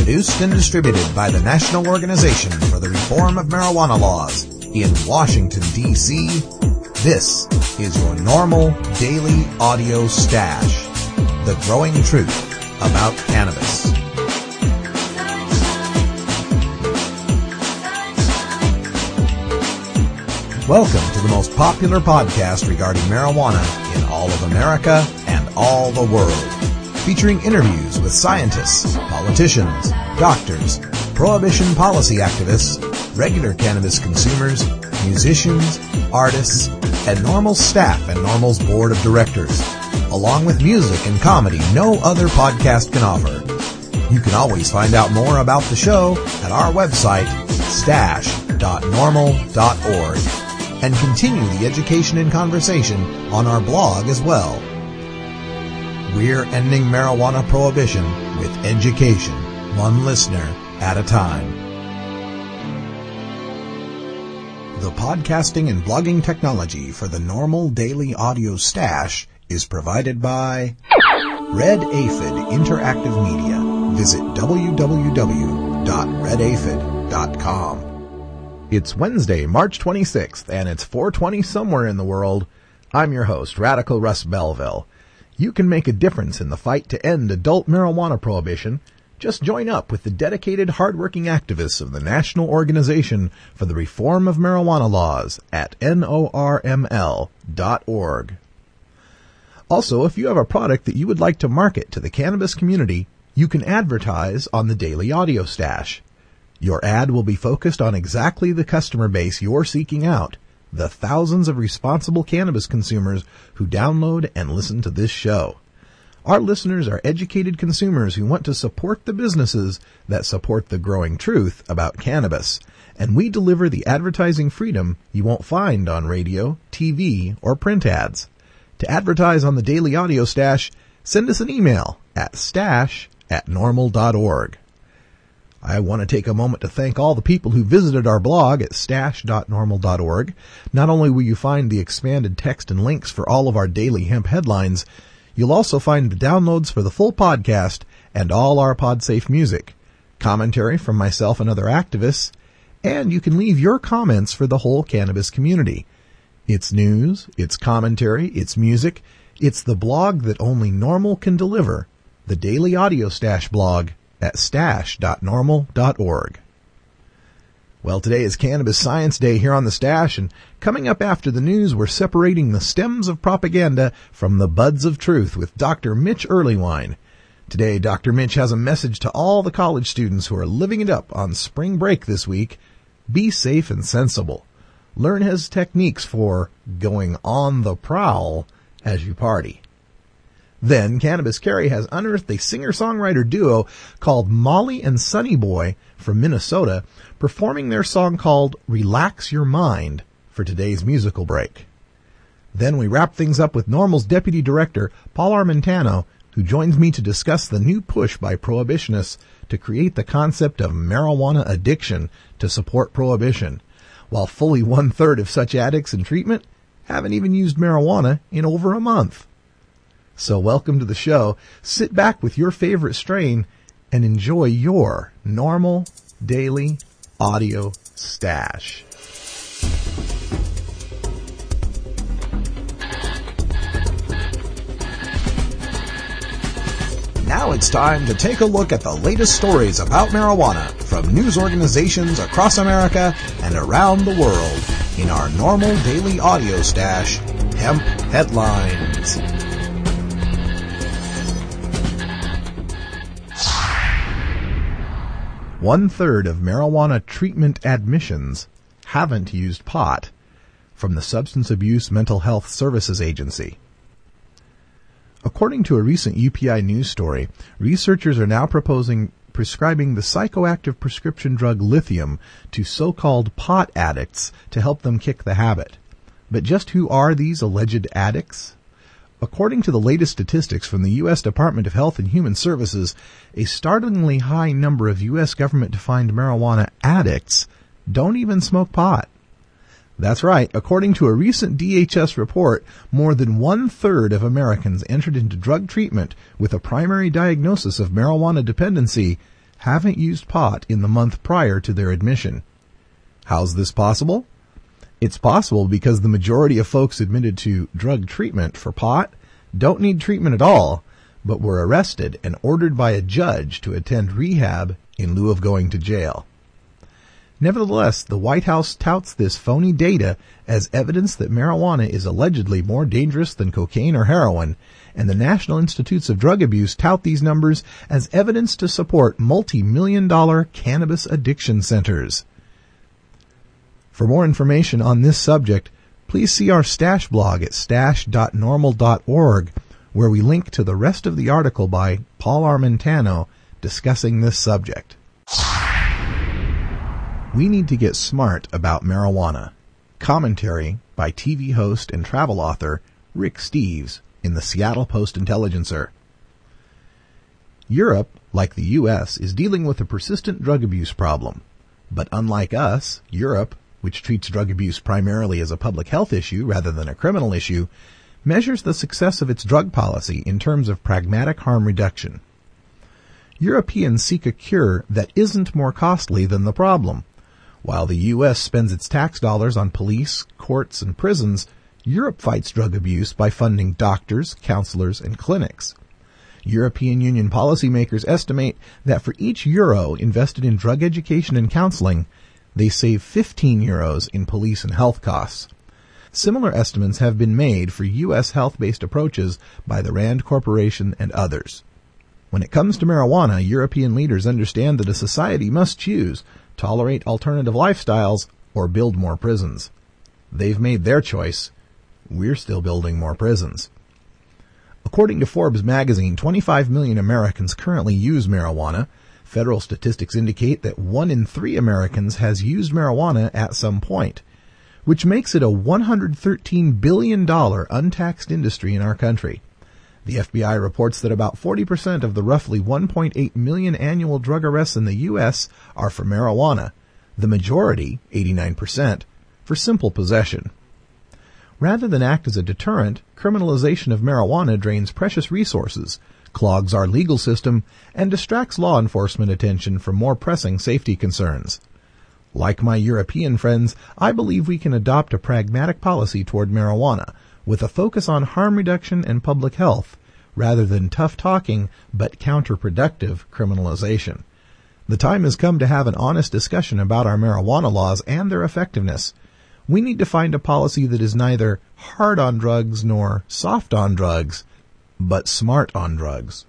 Produced and distributed by the National Organization for the Reform of Marijuana Laws in Washington, D.C., this is your normal daily audio stash. The growing truth about cannabis. Welcome to the most popular podcast regarding marijuana in all of America and all the world. Featuring interviews with scientists, politicians, doctors, prohibition policy activists, regular cannabis consumers, musicians, artists, and NORML staff and NORML's board of directors, along with music and comedy no other podcast can offer. You can always find out more about the show at our website, stash.norml.org, and continue the education and conversation on our blog as well. We're ending marijuana prohibition with education, one listener at a time. The podcasting and blogging technology for the NORML daily audio stash is provided by Red Aphid Interactive Media. Visit www.redaphid.com. It's Wednesday, March 26th, and it's 4:20 somewhere in the world. I'm your host, Radical Russ Belville. You can make a difference in the fight to end adult marijuana prohibition. Just join up with the dedicated, hardworking activists of the National Organization for the Reform of Marijuana Laws at NORML.org. Also, if you have a product that you would like to market to the cannabis community, you can advertise on the Daily Audio Stash. Your ad will be focused on exactly the customer base you're seeking out, the thousands of responsible cannabis consumers who download and listen to this show. Our listeners are educated consumers who want to support the businesses that support the growing truth about cannabis, and we deliver the advertising freedom you won't find on radio, TV, or print ads. To advertise on the Daily Audio Stash, send us an email at stash@norml.org. I want to take a moment to thank all the people who visited our blog at stash.norml.org. Not only will you find the expanded text and links for all of our daily hemp headlines, you'll also find the downloads for the full podcast and all our PodSafe music, commentary from myself and other activists, and you can leave your comments for the whole cannabis community. It's news, it's commentary, it's music, it's the blog that only NORML can deliver, the Daily Audio Stash blog at stash.norml.org. Well, today is Cannabis Science Day here on the Stash, and coming up after the news, we're separating the stems of propaganda from the buds of truth with Dr. Mitch Earleywine. Today, Dr. Mitch has a message to all the college students who are living it up on spring break this week. Be safe and sensible. Learn his techniques for going on the prowl as you party. Then, Cannabis Carry has unearthed a singer-songwriter duo called Molly and Sonny Boy from Minnesota, performing their song called Relax Your Mind for today's musical break. Then we wrap things up with NORML's Deputy Director, Paul Armentano, who joins me to discuss the new push by prohibitionists to create the concept of marijuana addiction to support prohibition, while fully one-third of such addicts in treatment haven't even used marijuana in over a month. So welcome to the show. Sit back with your favorite strain and enjoy your NORML daily audio stash. Now it's time to take a look at the latest stories about marijuana from news organizations across America and around the world in our NORML daily audio stash, Hemp Headlines. One-third of marijuana treatment admissions haven't used pot, from the Substance Abuse Mental Health Services Agency. According to a recent UPI news story, researchers are now prescribing the psychoactive prescription drug lithium to so-called pot addicts to help them kick the habit. But just who are these alleged addicts? According to the latest statistics from the U.S. Department of Health and Human Services, a startlingly high number of U.S. government-defined marijuana addicts don't even smoke pot. That's right. According to a recent DHS report, more than one-third of Americans entered into drug treatment with a primary diagnosis of marijuana dependency haven't used pot in the month prior to their admission. How's this possible? It's possible because the majority of folks admitted to drug treatment for pot don't need treatment at all, but were arrested and ordered by a judge to attend rehab in lieu of going to jail. Nevertheless, the White House touts this phony data as evidence that marijuana is allegedly more dangerous than cocaine or heroin, and the National Institutes of Drug Abuse tout these numbers as evidence to support multi-million-dollar cannabis addiction centers. For more information on this subject, please see our Stash blog at stash.normal.org, where we link to the rest of the article by Paul Armentano discussing this subject. We need to get smart about marijuana. Commentary by TV host and travel author Rick Steves in the Seattle Post-Intelligencer. Europe, like the U.S., is dealing with a persistent drug abuse problem. But unlike us, Europe, which treats drug abuse primarily as a public health issue rather than a criminal issue, measures the success of its drug policy in terms of pragmatic harm reduction. Europeans seek a cure that isn't more costly than the problem. While the U.S. spends its tax dollars on police, courts, and prisons, Europe fights drug abuse by funding doctors, counselors, and clinics. European Union policymakers estimate that for each euro invested in drug education and counseling, they save 15 euros in police and health costs. Similar estimates have been made for U.S. health-based approaches by the Rand Corporation and others. When it comes to marijuana, European leaders understand that a society must choose, tolerate alternative lifestyles, or build more prisons. They've made their choice. We're still building more prisons. According to Forbes magazine, 25 million Americans currently use marijuana. Federal statistics indicate that 1 in 3 Americans has used marijuana at some point, which makes it a $113 billion untaxed industry in our country. The FBI reports that about 40% of the roughly 1.8 million annual drug arrests in the U.S. are for marijuana, the majority, 89%, for simple possession. Rather than act as a deterrent, criminalization of marijuana drains precious resources, clogs our legal system, and distracts law enforcement attention from more pressing safety concerns. Like my European friends, I believe we can adopt a pragmatic policy toward marijuana, with a focus on harm reduction and public health, rather than tough-talking but counterproductive criminalization. The time has come to have an honest discussion about our marijuana laws and their effectiveness. We need to find a policy that is neither hard on drugs nor soft on drugs, but smart on drugs.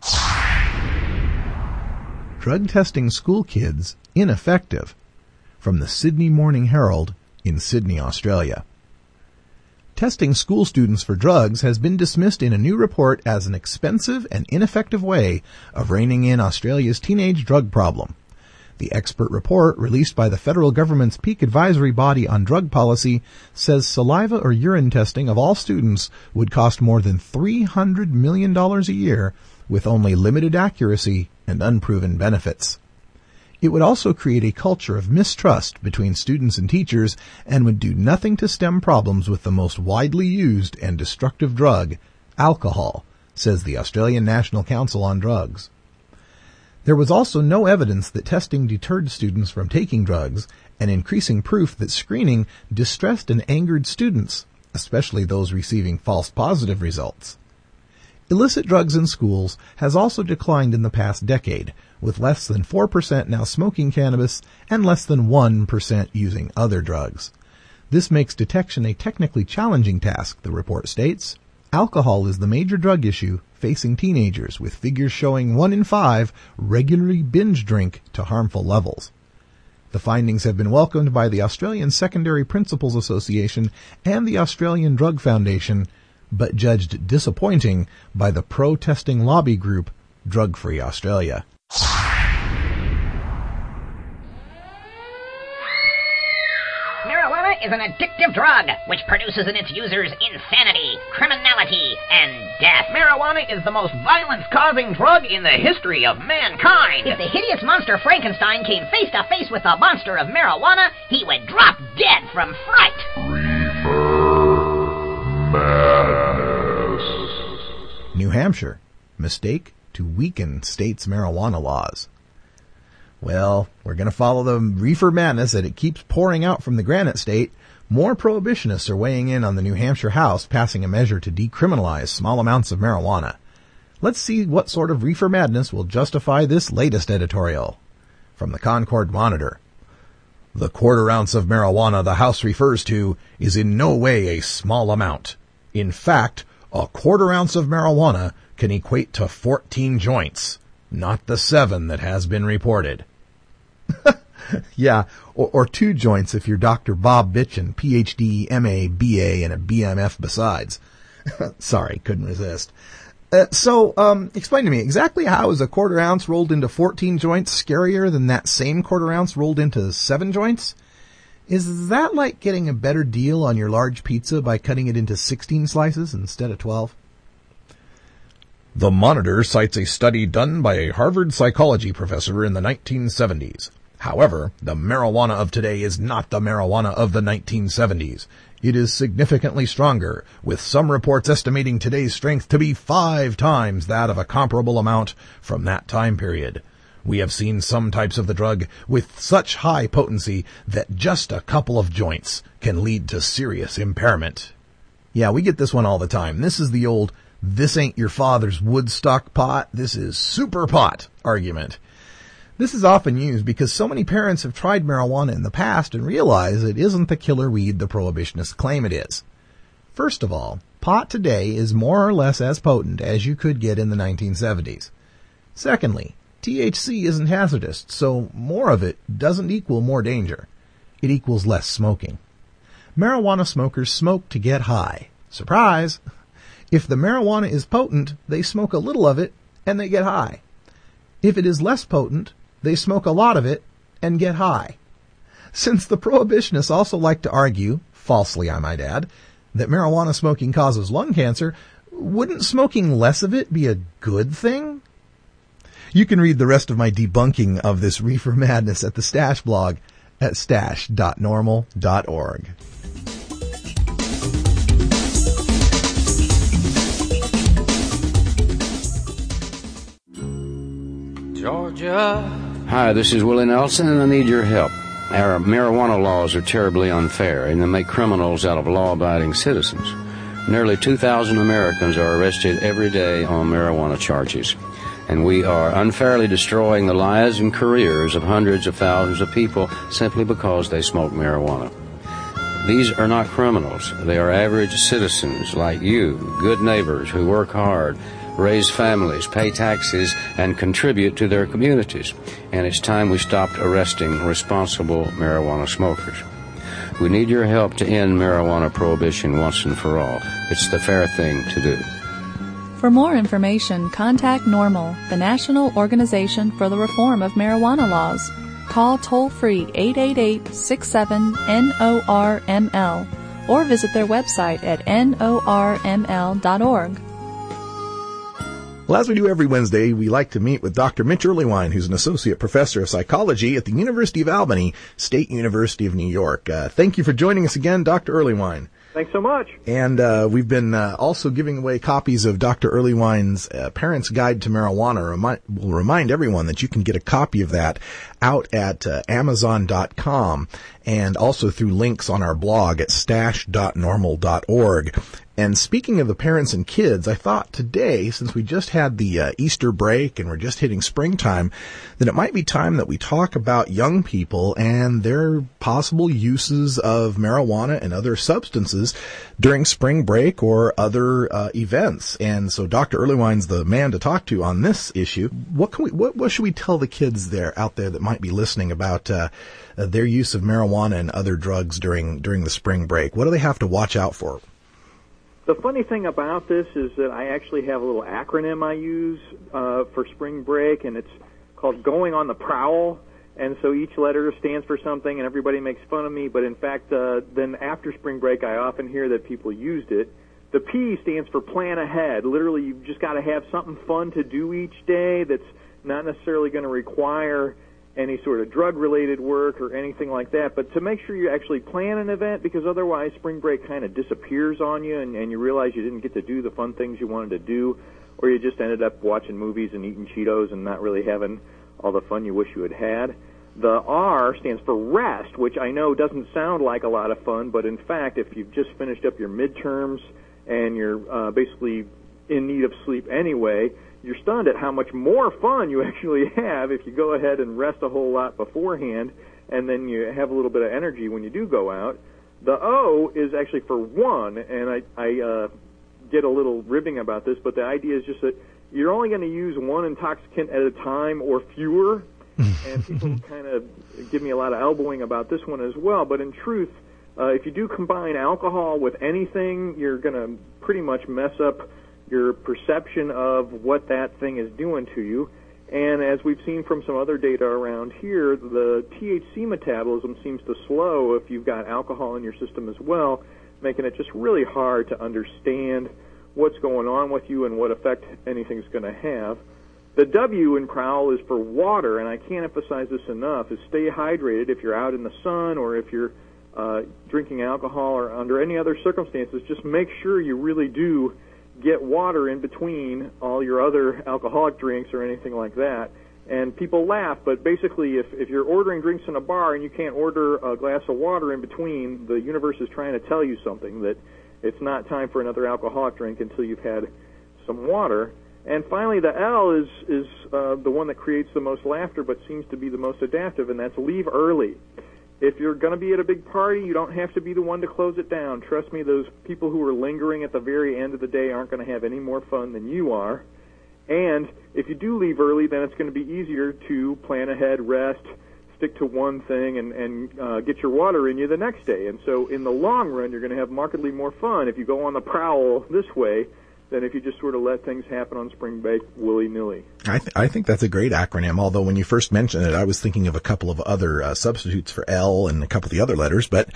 Drug testing school kids ineffective. From the Sydney Morning Herald in Sydney, Australia. Testing school students for drugs has been dismissed in a new report as an expensive and ineffective way of reining in Australia's teenage drug problem. The expert report, released by the federal government's peak advisory body on drug policy, says saliva or urine testing of all students would cost more than $300 million a year, with only limited accuracy and unproven benefits. It would also create a culture of mistrust between students and teachers and would do nothing to stem problems with the most widely used and destructive drug, alcohol, says the Australian National Council on Drugs. There was also no evidence that testing deterred students from taking drugs, and increasing proof that screening distressed and angered students, especially those receiving false positive results. Illicit drugs in schools has also declined in the past decade, with less than 4% now smoking cannabis and less than 1% using other drugs. This makes detection a technically challenging task, the report states. Alcohol is the major drug issue facing teenagers, with figures showing 1 in 5 regularly binge drink to harmful levels. The findings have been welcomed by the Australian Secondary Principals Association and the Australian Drug Foundation, but judged disappointing by the pro-testing lobby group Drug Free Australia. Marijuana is an addictive drug which produces in its users insanity, criminality, and death. Marijuana is the most violence-causing drug in the history of mankind. If the hideous monster Frankenstein came face to face with the monster of marijuana, he would drop dead from fright. Reefer Madness. New Hampshire. Mistake to weaken state's marijuana laws. Well, we're going to follow the reefer madness that it keeps pouring out from the Granite State. More prohibitionists are weighing in on the New Hampshire House passing a measure to decriminalize small amounts of marijuana. Let's see what sort of reefer madness will justify this latest editorial. From the Concord Monitor. The quarter ounce of marijuana the House refers to is in no way a small amount. In fact, a quarter ounce of marijuana can equate to 14 joints, not the 7 that has been reported. Yeah, or 2 joints if you're Dr. Bob Bitchin, Ph.D., M.A., B.A., and a B.M.F. besides. Sorry, couldn't resist. So, explain to me, exactly how is a quarter ounce rolled into 14 joints scarier than that same quarter ounce rolled into 7 joints? Is that like getting a better deal on your large pizza by cutting it into 16 slices instead of 12? The Monitor cites a study done by a Harvard psychology professor in the 1970s. However, the marijuana of today is not the marijuana of the 1970s. It is significantly stronger, with some reports estimating today's strength to be 5 times that of a comparable amount from that time period. We have seen some types of the drug with such high potency that just a couple of joints can lead to serious impairment. Yeah, we get this one all the time. This is the old, this ain't your father's Woodstock pot, this is super pot argument. This is often used because so many parents have tried marijuana in the past and realize it isn't the killer weed the prohibitionists claim it is. First of all, pot today is more or less as potent as you could get in the 1970s. Secondly, THC isn't hazardous, so more of it doesn't equal more danger. It equals less smoking. Marijuana smokers smoke to get high. Surprise! If the marijuana is potent, they smoke a little of it and they get high. If it is less potent, they smoke a lot of it and get high. Since the prohibitionists also like to argue, falsely I might add, that marijuana smoking causes lung cancer, wouldn't smoking less of it be a good thing? You can read the rest of my debunking of this reefer madness at the Stash blog at stash.normal.org. Georgia. Hi, this is Willie Nelson, and I need your help. Our marijuana laws are terribly unfair, and they make criminals out of law-abiding citizens. Nearly 2,000 Americans are arrested every day on marijuana charges, and we are unfairly destroying the lives and careers of hundreds of thousands of people simply because they smoke marijuana. These are not criminals. They are average citizens like you, good neighbors who work hard, raise families, pay taxes, and contribute to their communities. And it's time we stopped arresting responsible marijuana smokers. We need your help to end marijuana prohibition once and for all. It's the fair thing to do. For more information, contact NORML, the National Organization for the Reform of Marijuana Laws. Call toll-free 888-67-NORML or visit their website at norml.org. Well, as we do every Wednesday, we like to meet with Dr. Mitch Earleywine, who's an associate professor of psychology at the University of Albany, State University of New York. Thank you for joining us again, Dr. Earleywine. Thanks so much. And we've been also giving away copies of Dr. Earleywine's Parent's Guide to Marijuana. We'll remind everyone that you can get a copy of that out at Amazon.com and also through links on our blog at stash.normal.org. And speaking of the parents and kids, I thought today, since we just had the Easter break and we're just hitting springtime, that it might be time that we talk about young people and their possible uses of marijuana and other substances during spring break or other events. And so Dr. Earleywine's the man to talk to on this issue. What should we tell the kids out there that might be listening about their use of marijuana and other drugs during the spring break? What do they have to watch out for? The funny thing about this is that I actually have a little acronym I use for spring break, and it's called Going on the Prowl. And so each letter stands for something, and everybody makes fun of me. But in fact, then after spring break, I often hear that people used it. The P stands for Plan Ahead. Literally, you've just got to have something fun to do each day that's not necessarily going to require any sort of drug-related work or anything like that, but to make sure you actually plan an event, because otherwise spring break kind of disappears on you and you realize you didn't get to do the fun things you wanted to do, or you just ended up watching movies and eating Cheetos and not really having all the fun you wish you had had. The R stands for rest, which I know doesn't sound like a lot of fun, but in fact, if you've just finished up your midterms and you're basically in need of sleep anyway, you're stunned at how much more fun you actually have if you go ahead and rest a whole lot beforehand, and then you have a little bit of energy when you do go out. The O is actually for one, and I get a little ribbing about this, but the idea is just that you're only going to use one intoxicant at a time or fewer, and people kind of give me a lot of elbowing about this one as well, but in truth, if you do combine alcohol with anything, you're going to pretty much mess up your perception of what that thing is doing to you. And as we've seen from some other data around here, the THC metabolism seems to slow if you've got alcohol in your system as well, making it just really hard to understand what's going on with you and what effect anything's going to have. The W in Prowl is for water, and I can't emphasize this enough, is stay hydrated if you're out in the sun or if you're drinking alcohol or under any other circumstances. Just make sure you really do get water in between all your other alcoholic drinks or anything like that. And people laugh, but basically if you're ordering drinks in a bar and you can't order a glass of water in between, the universe is trying to tell you something, that it's not time for another alcoholic drink until you've had some water. And finally, the L is the one that creates the most laughter but seems to be the most adaptive, and that's leave early. If you're going to be at a big party, you don't have to be the one to close it down. Trust me, those people who are lingering at the very end of the day aren't going to have any more fun than you are. And if you do leave early, then it's going to be easier to plan ahead, rest, stick to one thing, and get your water in you the next day. And so in the long run, you're going to have markedly more fun if you go on the prowl this way than if you just sort of let things happen on spring break willy-nilly. I think that's a great acronym, although when you first mentioned it, I was thinking of a couple of other substitutes for L and a couple of the other letters, but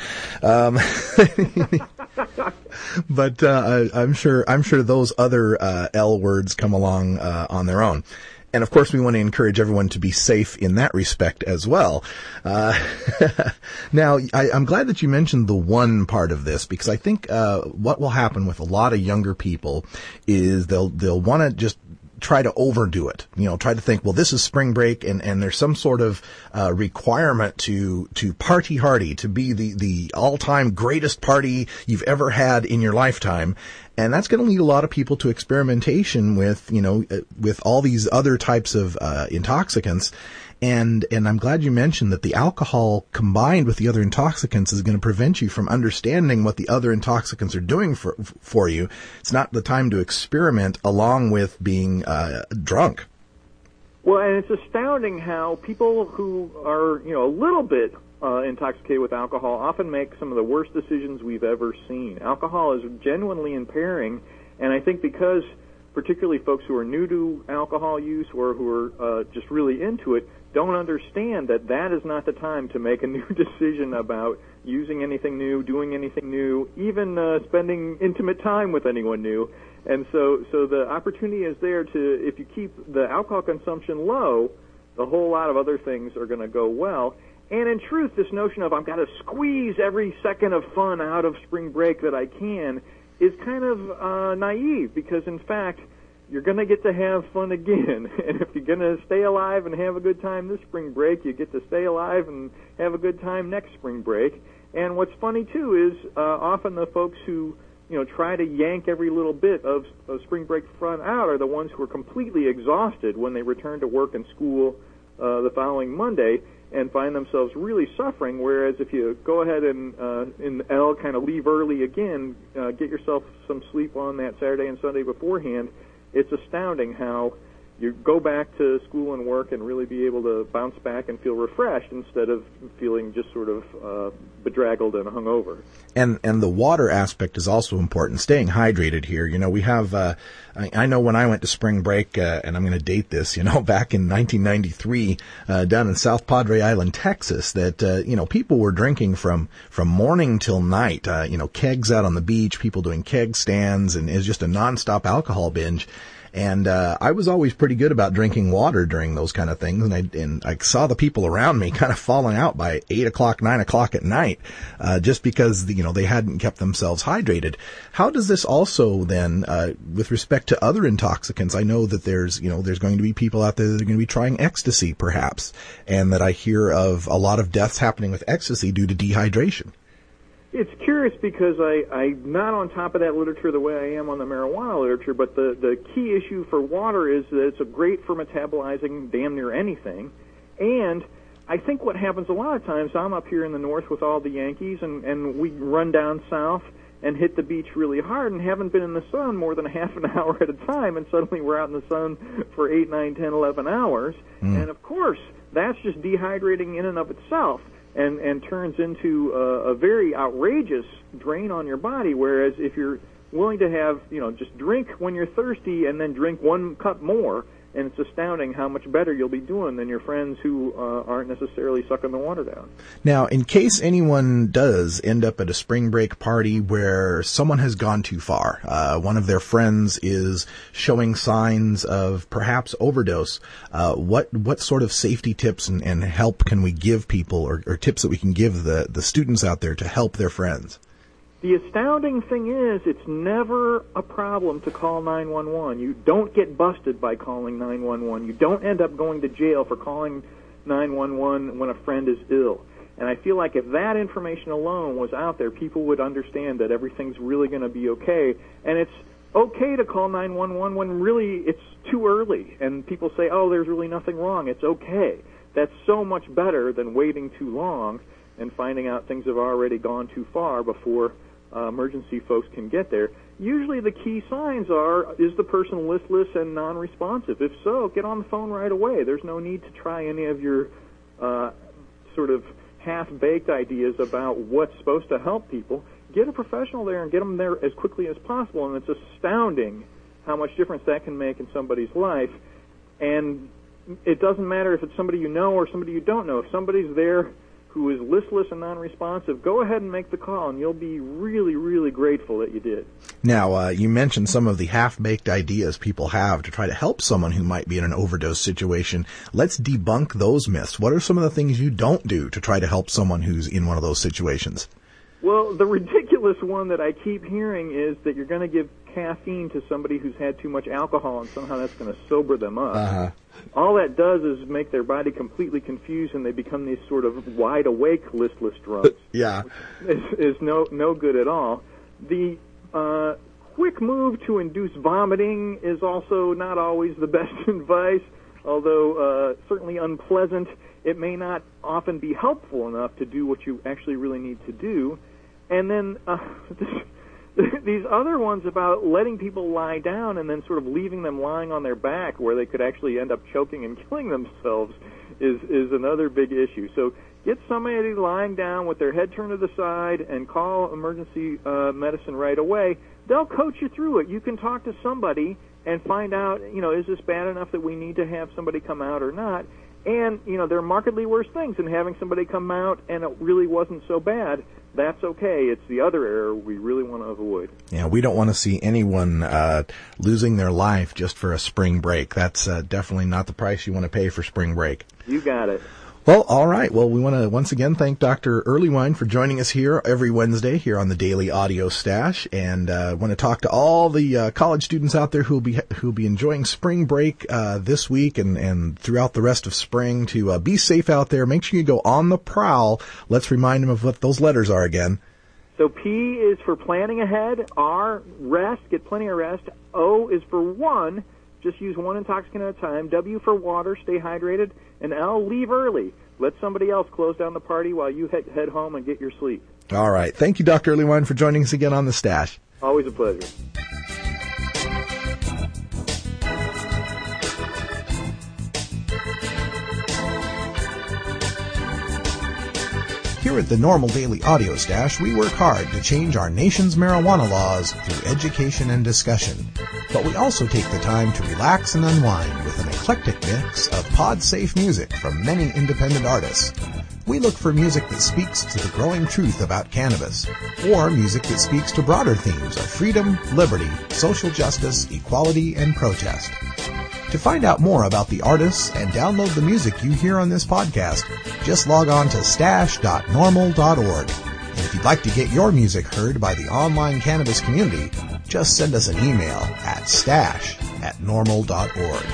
I'm sure those other L words come along on their own. And of course, we want to encourage everyone to be safe in that respect as well. Now, I'm glad that you mentioned the one part of this, because I think what will happen with a lot of younger people is they'll want to just try to overdo it, try to think, well, this is spring break and there's some sort of requirement to party hardy, to be the all-time greatest party you've ever had in your lifetime. And that's going to lead a lot of people to experimentation with all these other types of intoxicants. And I'm glad you mentioned that the alcohol combined with the other intoxicants is going to prevent you from understanding what the other intoxicants are doing for you. It's not the time to experiment along with being drunk. Well, and it's astounding how people who are, a little bit intoxicated with alcohol often make some of the worst decisions we've ever seen. Alcohol is genuinely impairing, and I think because particularly folks who are new to alcohol use or who are just really into it don't understand that is not the time to make a new decision about using anything new, doing anything new, even spending intimate time with anyone new. And so the opportunity is there to, if you keep the alcohol consumption low, a whole lot of other things are going to go well. And in truth, this notion of I've got to squeeze every second of fun out of spring break that I can is kind of naive, because in fact, you're going to get to have fun again. And if you're going to stay alive and have a good time this spring break, you get to stay alive and have a good time next spring break. And what's funny, too, is often the folks who, try to yank every little bit of spring break fun out are the ones who are completely exhausted when they return to work and school the following Monday and find themselves really suffering, whereas if you go ahead and in L kind of leave early again, get yourself some sleep on that Saturday and Sunday beforehand, it's astounding how you go back to school and work and really be able to bounce back and feel refreshed instead of feeling just sort of bedraggled and hungover. And the water aspect is also important, staying hydrated here. We have, I know when I went to spring break, and I'm going to date this, back in 1993, down in South Padre Island, Texas, that, people were drinking from morning till night, kegs out on the beach, people doing keg stands, and it's just a nonstop alcohol binge. And I was always pretty good about drinking water during those kind of things, and I saw the people around me kind of falling out by 8 o'clock, 9 o'clock at night, just because, they hadn't kept themselves hydrated. How does this also then, with respect to other intoxicants, I know that there's going to be people out there that are going to be trying ecstasy perhaps, and that I hear of a lot of deaths happening with ecstasy due to dehydration. It's curious because I'm not on top of that literature the way I am on the marijuana literature, but the key issue for water is that it's great for metabolizing damn near anything. And I think what happens a lot of times, I'm up here in the north with all the Yankees, and we run down south and hit the beach really hard and haven't been in the sun more than a half an hour at a time, and suddenly we're out in the sun for 8, 9, 10, 11 hours. And, of course, that's just dehydrating in and of itself. And turns into a very outrageous drain on your body, whereas if you're willing to have, just drink when you're thirsty and then drink 1 cup more, and it's astounding how much better you'll be doing than your friends who aren't necessarily sucking the water down. Now, in case anyone does end up at a spring break party where someone has gone too far, one of their friends is showing signs of perhaps overdose, what sort of safety tips and help can we give people, or tips that we can give the students out there to help their friends? The astounding thing is it's never a problem to call 911. You don't get busted by calling 911. You don't end up going to jail for calling 911 when a friend is ill. And I feel like if that information alone was out there, people would understand that everything's really going to be okay. And it's okay to call 911 when really it's too early. And people say, oh, there's really nothing wrong. It's okay. That's so much better than waiting too long and finding out things have already gone too far before emergency folks can get there. Usually the key signs are, is the person listless and non-responsive? If so, get on the phone right away. There's no need to try any of your sort of half-baked ideas about what's supposed to help people. Get a professional there and get them there as quickly as possible, and it's astounding how much difference that can make in somebody's life. And it doesn't matter if it's somebody you know or somebody you don't know. If somebody's there who is listless and non-responsive, go ahead and make the call, and you'll be really, really grateful that you did. Now, you mentioned some of the half-baked ideas people have to try to help someone who might be in an overdose situation. Let's debunk those myths. What are some of the things you don't do to try to help someone who's in one of those situations? Well, the ridiculous one that I keep hearing is that you're going to give caffeine to somebody who's had too much alcohol, and somehow that's going to sober them up. Uh-huh. All that does is make their body completely confused, and they become these sort of wide-awake, listless drunks. Yeah. Is no good at all. The quick move to induce vomiting is also not always the best advice, although certainly unpleasant. It may not often be helpful enough to do what you actually really need to do. And then these other ones about letting people lie down and then sort of leaving them lying on their back where they could actually end up choking and killing themselves is another big issue. So get somebody lying down with their head turned to the side and call emergency medicine right away. They'll coach you through it. You can talk to somebody and find out, is this bad enough that we need to have somebody come out or not? And, there are markedly worse things than having somebody come out and it really wasn't so bad. That's okay. It's the other error we really want to avoid. Yeah, we don't want to see anyone losing their life just for a spring break. That's definitely not the price you want to pay for spring break. You got it. Well, all right. Well, we want to once again thank Dr. Earlywine for joining us here every Wednesday here on the Daily Audio Stash, and want to talk to all the college students out there who'll be enjoying spring break this week and throughout the rest of spring to be safe out there. Make sure you go on the prowl. Let's remind them of what those letters are again. So P is for planning ahead. R, rest, get plenty of rest. O is for one, just use one intoxicant at a time. W for water, stay hydrated. And L, leave early. Let somebody else close down the party while you head home and get your sleep. All right. Thank you, Dr. Earlywine, for joining us again on The Stash. Always a pleasure. Here at the Normal Daily Audio Stash, we work hard to change our nation's marijuana laws through education and discussion. But we also take the time to relax and unwind with an eclectic mix of pod-safe music from many independent artists. we look for music that speaks to the growing truth about cannabis, or music that speaks to broader themes of freedom, liberty, social justice, equality, and protest. To find out more about the artists and download the music you hear on this podcast, just log on to stash.normal.org. And if you'd like to get your music heard by the online cannabis community, just send us an email at stash@normal.org.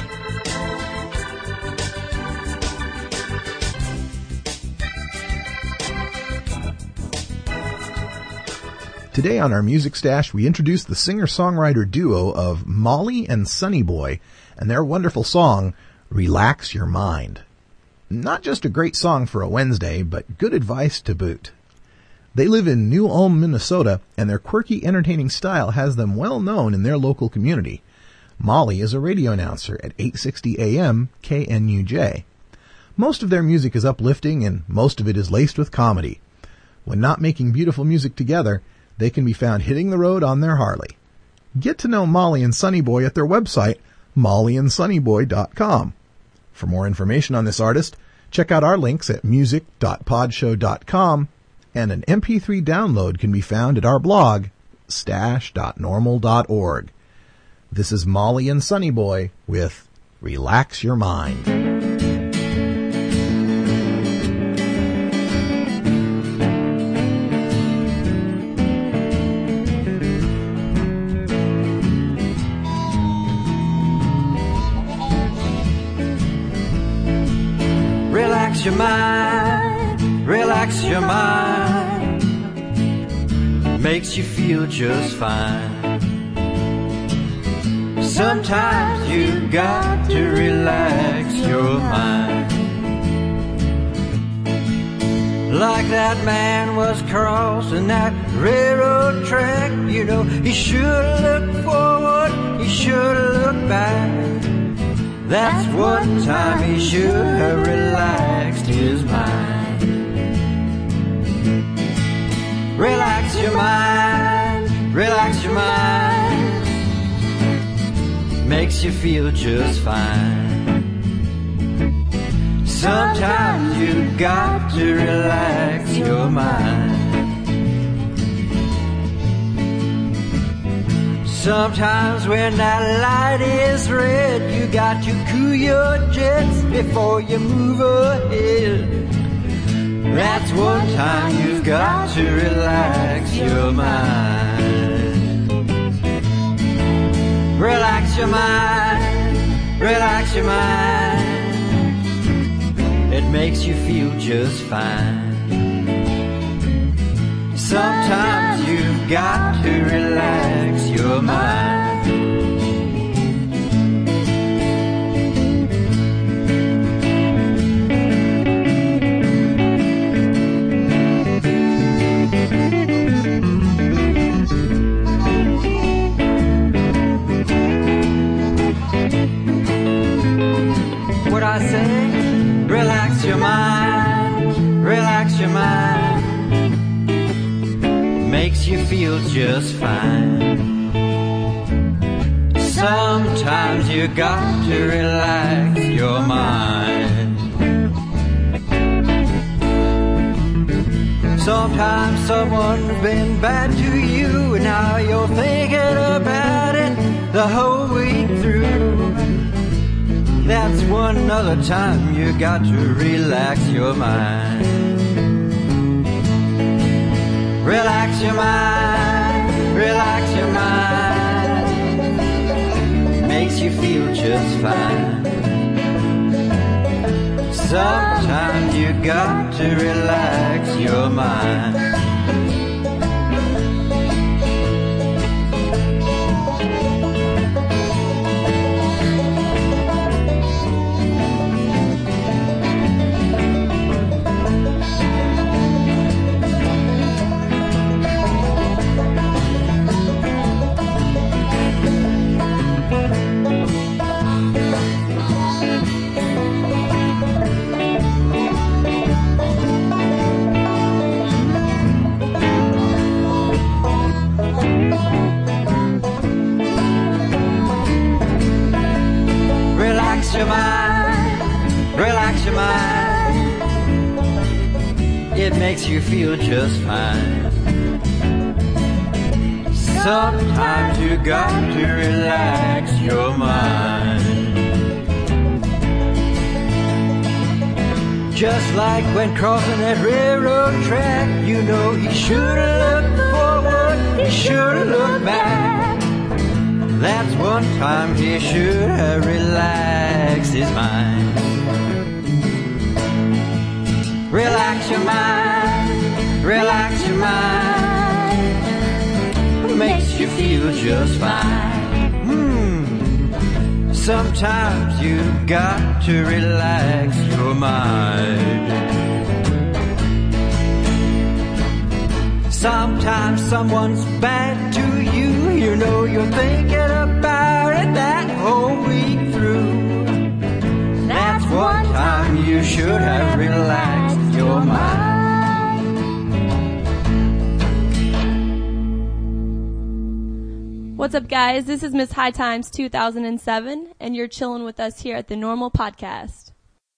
Today on our Music Stash, we introduce the singer-songwriter duo of Molly and Sonny Boy and their wonderful song, Relax Your Mind. Not just a great song for a Wednesday, but good advice to boot. They live in New Ulm, Minnesota, and their quirky, entertaining style has them well known in their local community. Molly is a radio announcer at 860 AM KNUJ. Most of their music is uplifting, and most of it is laced with comedy. When not making beautiful music together, they can be found hitting the road on their Harley. Get to know Molly and Sonny Boy at their website, mollyandsonnyboy.com. For more information on this artist, check out our links at music.podshow.com, and an MP3 download can be found at our blog, stash.normal.org. This is Molly and Sonny Boy with Relax Your Mind. Relax your mind, relax your mind, makes you feel just fine. Sometimes you got to relax your mind. Like that man was crossing that railroad track, you know, he should look forward, he should look back. That's one time he should have relaxed his mind. Relax your mind, relax your mind, makes you feel just fine. Sometimes you got to relax your mind. Sometimes when that light is red, you got to cool your jets before you move ahead. That's one time you've got to relax your mind. Relax your mind, relax your mind, it makes you feel just fine. Sometimes you've got to relax your mind. What I say? Relax your mind, relax your mind, makes you feel just fine. Sometimes you got to relax your mind. Sometimes someone's been bad to you, and now you're thinking about it the whole week through. That's one other time you got to relax your mind. Relax your mind, relax your mind, makes you feel just fine. Sometimes you got to relax your mind. you feel just fine. Sometimes you got to relax your mind. Just like when crossing that railroad track, you know he should've looked forward, he should've looked back. That's one time he should have relaxed his mind. Relax your mind, relax your mind. Makes you feel just fine. Sometimes you got to relax your mind. Sometimes someone's bad to you, you know you're thinking about it that whole week through. That's one time you should have relaxed your mind. What's up, guys? This is Miss High Times 2007, and you're chilling with us here at the Normal Podcast.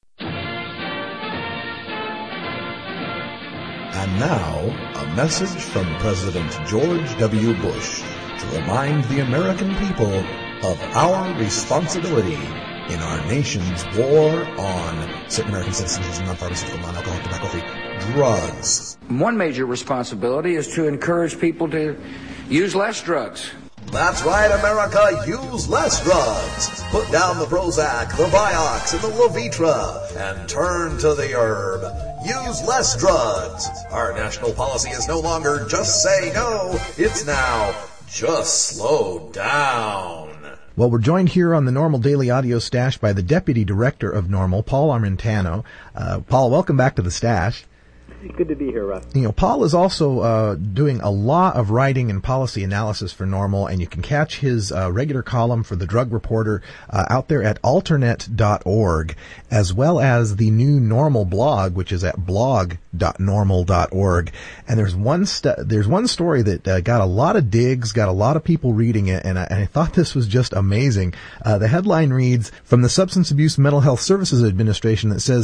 And now, a message from President George W. Bush to remind the American people of our responsibility in our nation's war on certain American citizens using non-pharmaceutical, non-alcoholic, tobacco-free drugs. One major responsibility is to encourage people to use less drugs. That's right, America, use less drugs. Put down the Prozac, the Vioxx, and the Levitra, and turn to the herb. Use less drugs. Our national policy is no longer just say no, it's now just slow down. Well, we're joined here on the Normal Daily Audio Stash by the Deputy Director of Normal, Paul Armentano. Paul, welcome back to the Stash. Good to be here, Russ. You know, Paul is also doing a lot of writing and policy analysis for Normal, and you can catch his regular column for the Drug Reporter out there at alternate.org, as well as the new Normal blog, which is at blog.normal.org. And there's one story that got a lot of digs, got a lot of people reading it, and I thought this was just amazing. The headline reads, from the Substance Abuse Mental Health Services Administration, that says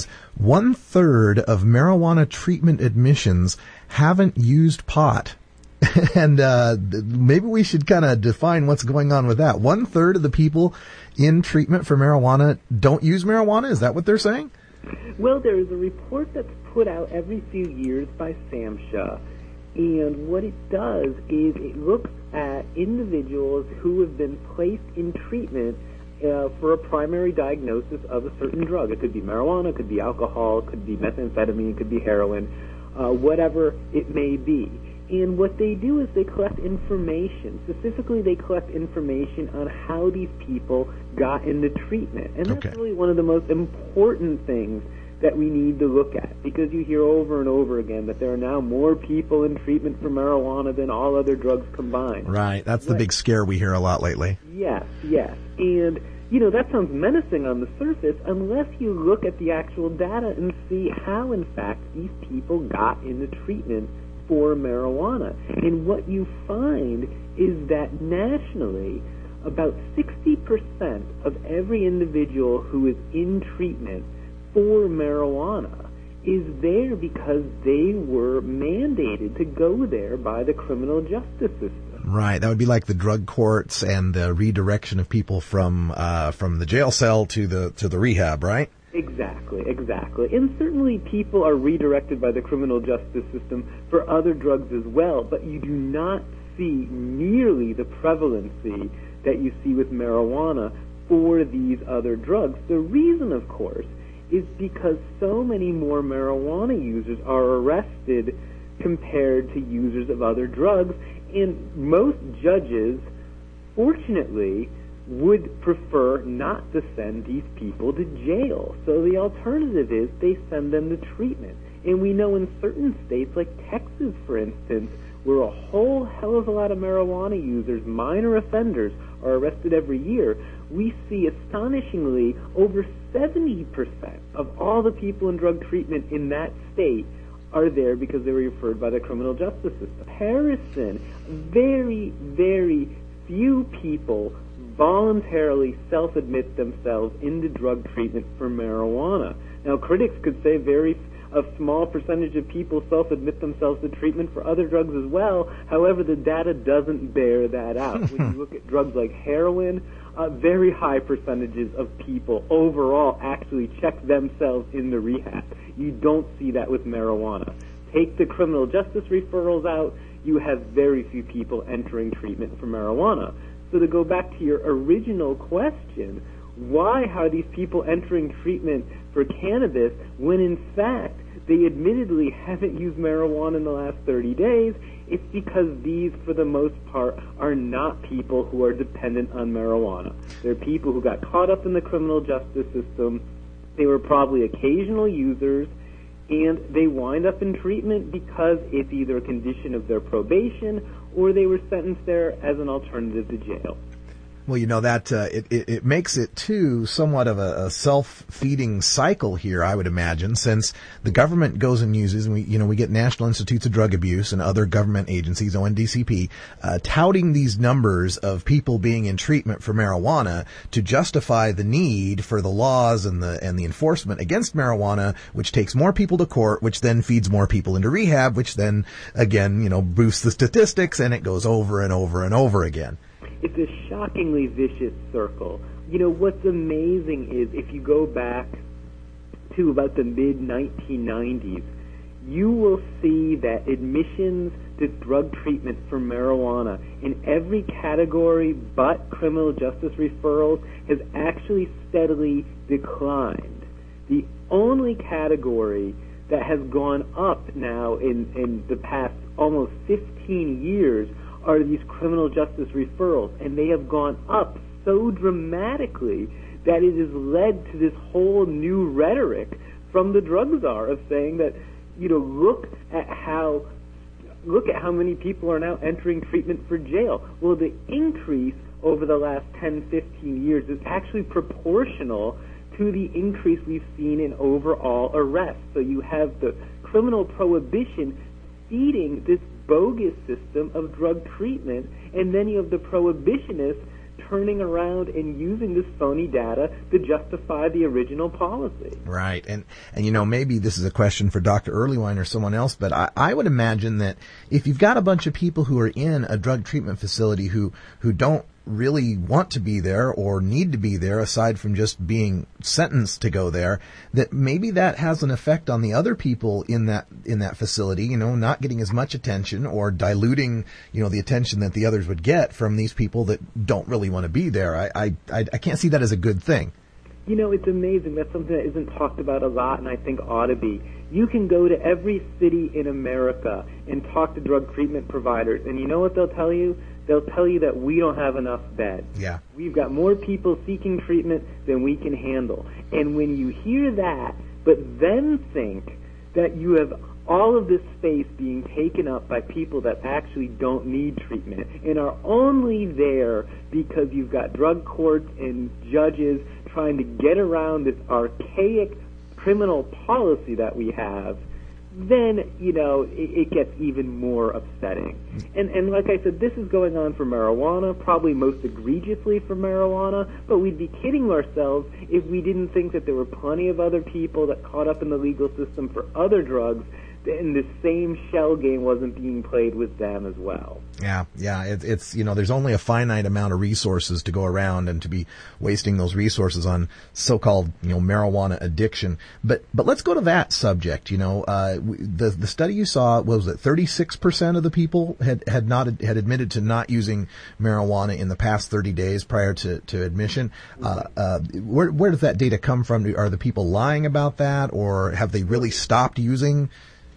1/3 of marijuana treatment admissions haven't used pot. And maybe we should kind of define what's going on with that. 1/3 of the people in treatment for marijuana don't use marijuana? Is that what they're saying? Well, there is a report that's put out every few years by SAMHSA, and what it does is it looks at individuals who have been placed in treatment for a primary diagnosis of a certain drug. It could be marijuana, it could be alcohol, it could be methamphetamine, it could be heroin, whatever it may be. And what they do is they collect information. Specifically, they collect information on how these people got into treatment. And that's really one of the most important things that we need to look at, because you hear over and over again that there are now more people in treatment for marijuana than all other drugs combined. Right. That's the big scare we hear a lot lately. Yes. And, you know, that sounds menacing on the surface unless you look at the actual data and see how, in fact, these people got into treatment for marijuana. And what you find is that nationally, about 60% of every individual who is in treatment for marijuana is there because they were mandated to go there by the criminal justice system. Right. That would be like the drug courts and the redirection of people from the jail cell to the rehab, right? Exactly. And certainly people are redirected by the criminal justice system for other drugs as well, but you do not see nearly the prevalency that you see with marijuana for these other drugs. The reason, of course, is because so many more marijuana users are arrested compared to users of other drugs, and most judges, fortunately, would prefer not to send these people to jail. So the alternative is they send them to treatment. And we know in certain states, like Texas, for instance, where a whole hell of a lot of marijuana users, minor offenders, are arrested every year, we see astonishingly over 70% of all the people in drug treatment in that state are there because they were referred by the criminal justice system. Comparison, very, very few people voluntarily self-admit themselves into drug treatment for marijuana. Now, critics could say a A small percentage of people self-admit themselves to treatment for other drugs as well. However, the data doesn't bear that out. When you look at drugs like heroin, very high percentages of people overall actually check themselves into rehab. You don't see that with marijuana. Take the criminal justice referrals out, you have very few people entering treatment for marijuana. So to go back to your original question, why are these people entering treatment for cannabis when in fact they admittedly haven't used marijuana in the last 30 days? It's because these, for the most part, are not people who are dependent on marijuana. They're people who got caught up in the criminal justice system. They were probably occasional users, and they wind up in treatment because it's either a condition of their probation or they were sentenced there as an alternative to jail. Well, that it makes it, too, somewhat of a self-feeding cycle here, I would imagine, since the government goes and uses, and we get National Institutes of Drug Abuse and other government agencies, ONDCP, touting these numbers of people being in treatment for marijuana to justify the need for the laws and the enforcement against marijuana, which takes more people to court, which then feeds more people into rehab, which then, again, boosts the statistics, and it goes over and over and over again. It's a shockingly vicious circle. What's amazing is if you go back to about the mid-1990s, you will see that admissions to drug treatment for marijuana in every category but criminal justice referrals has actually steadily declined. The only category that has gone up now in the past almost 15 years are these criminal justice referrals, and they have gone up so dramatically that it has led to this whole new rhetoric from the drug czar of saying that, look at how many people are now entering treatment for jail. Well, the increase over the last 10, 15 years is actually proportional to the increase we've seen in overall arrests. So you have the criminal prohibition feeding this bogus system of drug treatment, and then you have the prohibitionists turning around and using this phony data to justify the original policy. Right. And maybe this is a question for Dr. Earlywine or someone else, but I would imagine that if you've got a bunch of people who are in a drug treatment facility who don't really want to be there or need to be there aside from just being sentenced to go there, that maybe that has an effect on the other people in that facility, not getting as much attention or diluting, the attention that the others would get from these people that don't really want to be there. I can't see that as a good thing. It's amazing. That's something that isn't talked about a lot and I think ought to be. You can go to every city in America and talk to drug treatment providers, and you know what they'll tell you? They'll tell you that we don't have enough beds. Yeah. We've got more people seeking treatment than we can handle. And when you hear that, but then think that you have all of this space being taken up by people that actually don't need treatment and are only there because you've got drug courts and judges trying to get around this archaic criminal policy that we have, then, it gets even more upsetting. And like I said, this is going on for marijuana, probably most egregiously for marijuana, but we'd be kidding ourselves if we didn't think that there were plenty of other people that caught up in the legal system for other drugs, and the same shell game wasn't being played with them as well. Yeah. It's there's only a finite amount of resources to go around, and to be wasting those resources on so-called marijuana addiction. But let's go to that subject. The study you saw, was it 36% of the people had admitted to not using marijuana in the past 30 days prior to admission. Where does that data come from? Are the people lying about that, or have they really stopped using?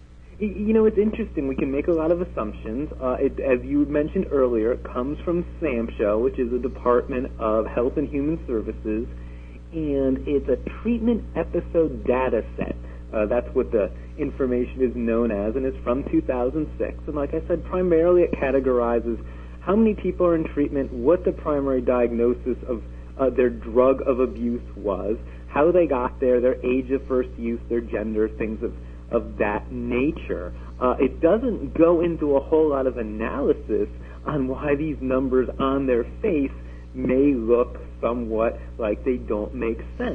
It's interesting. We can make a lot of assumptions. As you mentioned earlier, it comes from SAMHSA, which is a Department of Health and Human Services, and it's a treatment episode data set. That's what the information is known as, and it's from 2006. And like I said, primarily it categorizes how many people are in treatment, what the primary diagnosis of their drug of abuse was, how they got there, their age of first use, their gender, things of that nature. It doesn't go into a whole lot of analysis on why these numbers on their face may look somewhat like they don't make sense.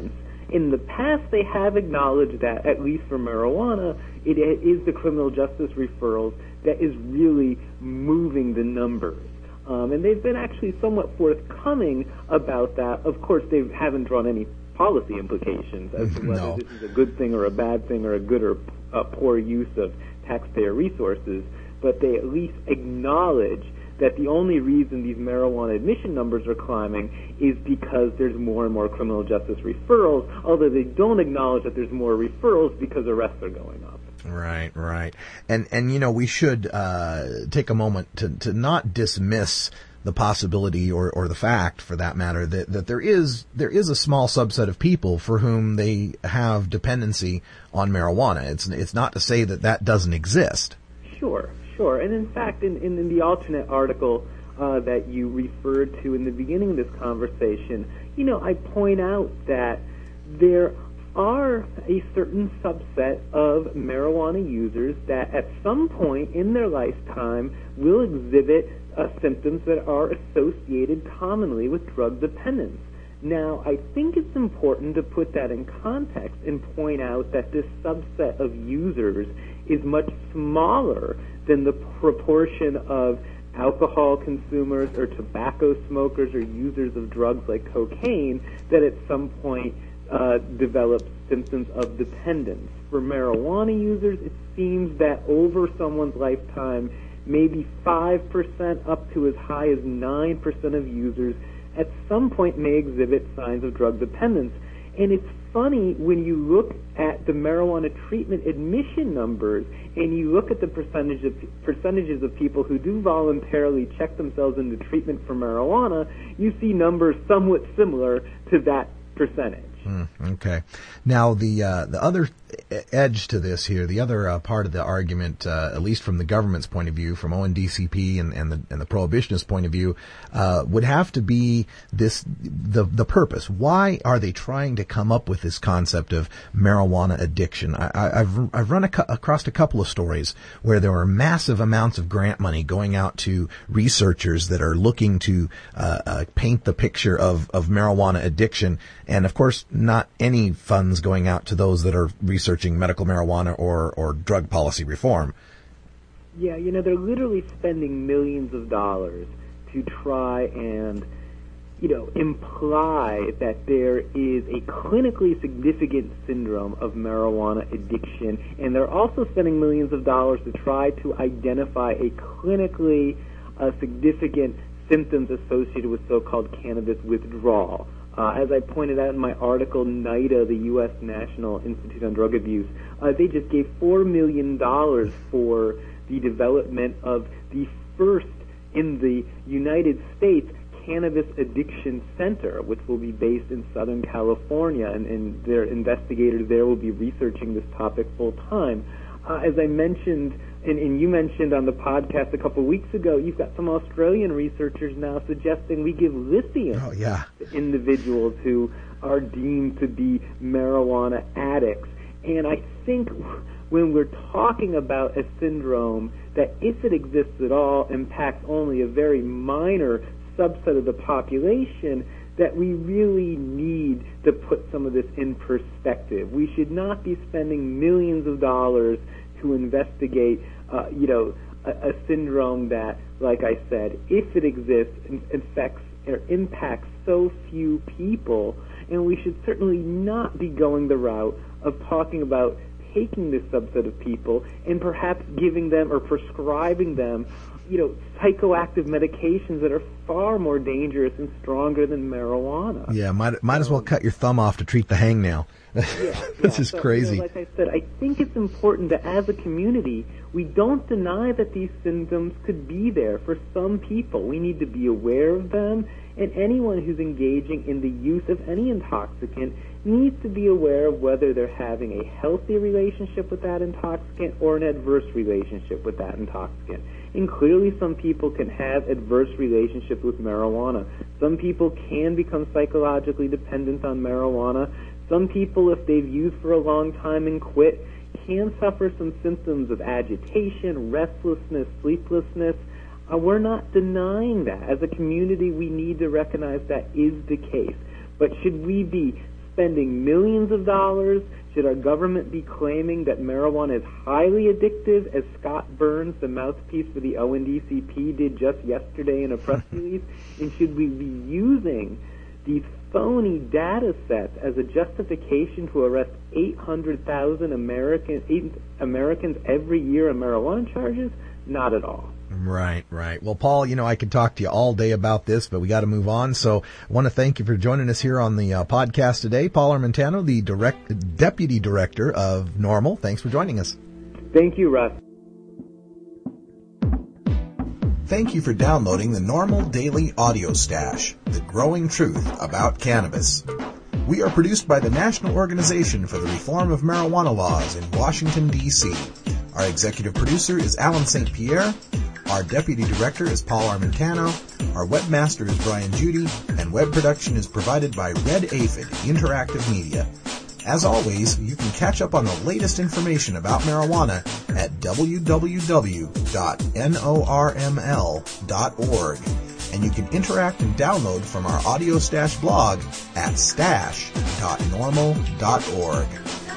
In the past, they have acknowledged that, at least for marijuana, it is the criminal justice referrals that is really moving the numbers. And they've been actually somewhat forthcoming about that. Of course, they haven't drawn any policy implications as to whether this is a good thing or a bad thing or a good or a poor use of taxpayer resources, but they at least acknowledge that the only reason these marijuana admission numbers are climbing is because there's more and more criminal justice referrals, although they don't acknowledge that there's more referrals because arrests are going up. Right. And you know, we should take a moment to not dismiss the possibility or the fact, for that matter, that there is a small subset of people for whom they have dependency on marijuana. It's not to say that doesn't exist. Sure. And in fact, in the alternate article that you referred to in the beginning of this conversation, you know, I point out that there are a certain subset of marijuana users that at some point in their lifetime will exhibit symptoms that are associated commonly with drug dependence. Now, I think it's important to put that in context and point out that this subset of users is much smaller than the proportion of alcohol consumers or tobacco smokers or users of drugs like cocaine that at some point develop symptoms of dependence. For marijuana users, it seems that over someone's lifetime, maybe 5% up to as high as 9% of users at some point may exhibit signs of drug dependence. And it's funny when you look at the marijuana treatment admission numbers and you look at the percentages of people who do voluntarily check themselves into treatment for marijuana, you see numbers somewhat similar to that percentage. Okay. Now, the other edge to this here, the other part of the argument, at least from the government's point of view, from ONDCP and the prohibitionist point of view, would have to be the purpose. Why are they trying to come up with this concept of marijuana addiction? I've run across a couple of stories where there are massive amounts of grant money going out to researchers that are looking to paint the picture of marijuana addiction, and of course not any funds going out to those that are researching medical marijuana or drug policy reform. Yeah, you know, they're literally spending millions of dollars to try and, you know, imply that there is a clinically significant syndrome of marijuana addiction, and they're also spending millions of dollars to try to identify a clinically significant symptoms associated with so-called cannabis withdrawal. As I pointed out in my article, NIDA, the U.S. National Institute on Drug Abuse, they just gave $4 million for the development of the first in the United States Cannabis Addiction Center, which will be based in Southern California, and their investigators there will be researching this topic full time. As I mentioned, and you mentioned on the podcast a couple of weeks ago, you've got some Australian researchers now suggesting we give lithium to individuals who are deemed to be marijuana addicts. And I think when we're talking about a syndrome that, if it exists at all, impacts only a very minor subset of the population, that we really need to put some of this in perspective. We should not be spending millions of dollars to investigate, a syndrome that, like I said, if it exists, affects or impacts so few people, and we should certainly not be going the route of talking about taking this subset of people and perhaps giving them or prescribing them, psychoactive medications that are far more dangerous and stronger than marijuana. Yeah, might as well cut your thumb off to treat the hangnail. This is crazy. Like I said, I think it's important that as a community, we don't deny that these symptoms could be there for some people. We need to be aware of them, and anyone who's engaging in the use of any intoxicant needs to be aware of whether they're having a healthy relationship with that intoxicant or an adverse relationship with that intoxicant. And clearly some people can have adverse relationships with marijuana. Some people can become psychologically dependent on marijuana. Some people, if they've used for a long time and quit, can suffer some symptoms of agitation, restlessness, sleeplessness. We're not denying that. As a community, we need to recognize that is the case. But should we be spending millions of dollars? Should our government be claiming that marijuana is highly addictive, as Scott Burns, the mouthpiece for the ONDCP, did just yesterday in a press release? And should we be using these phony data sets as a justification to arrest 800,000 Americans every year on marijuana charges? Not at all. Right. Well, Paul, I could talk to you all day about this, but we got to move on. So I want to thank you for joining us here on the podcast today. Paul Armentano, the Deputy Director of NORML. Thanks for joining us. Thank you, Russ. Thank you for downloading the NORML Daily Audio Stash, the growing truth about cannabis. We are produced by the National Organization for the Reform of Marijuana Laws in Washington, D.C. Our executive producer is Alan St. Pierre. Our deputy director is Paul Armentano. Our webmaster is Brian Judy. And web production is provided by Red Aphid Interactive Media. As always, you can catch up on the latest information about marijuana at www.norml.org. And you can interact and download from our Audio Stash blog at stash.norml.org.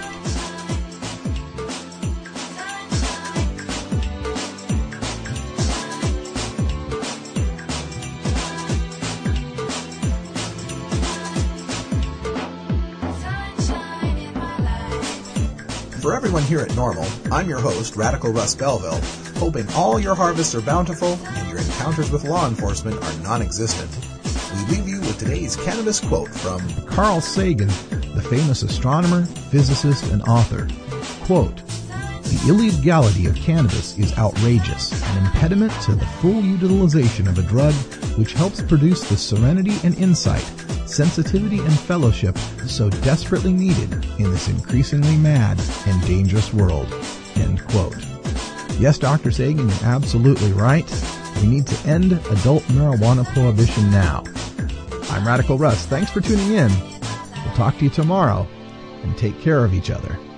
For everyone here at NORML, I'm your host, Radical Russ Belville, hoping all your harvests are bountiful and your encounters with law enforcement are non-existent. We leave you with today's cannabis quote from Carl Sagan, the famous astronomer, physicist, and author. Quote, "The illegality of cannabis is outrageous, an impediment to the full utilization of a drug which helps produce the serenity and insight, sensitivity and fellowship so desperately needed in this increasingly mad and dangerous world." End quote. Yes, Dr. Sagan, you're absolutely right. We need to end adult marijuana prohibition now. I'm Radical Russ. Thanks for tuning in. We'll talk to you tomorrow, and take care of each other.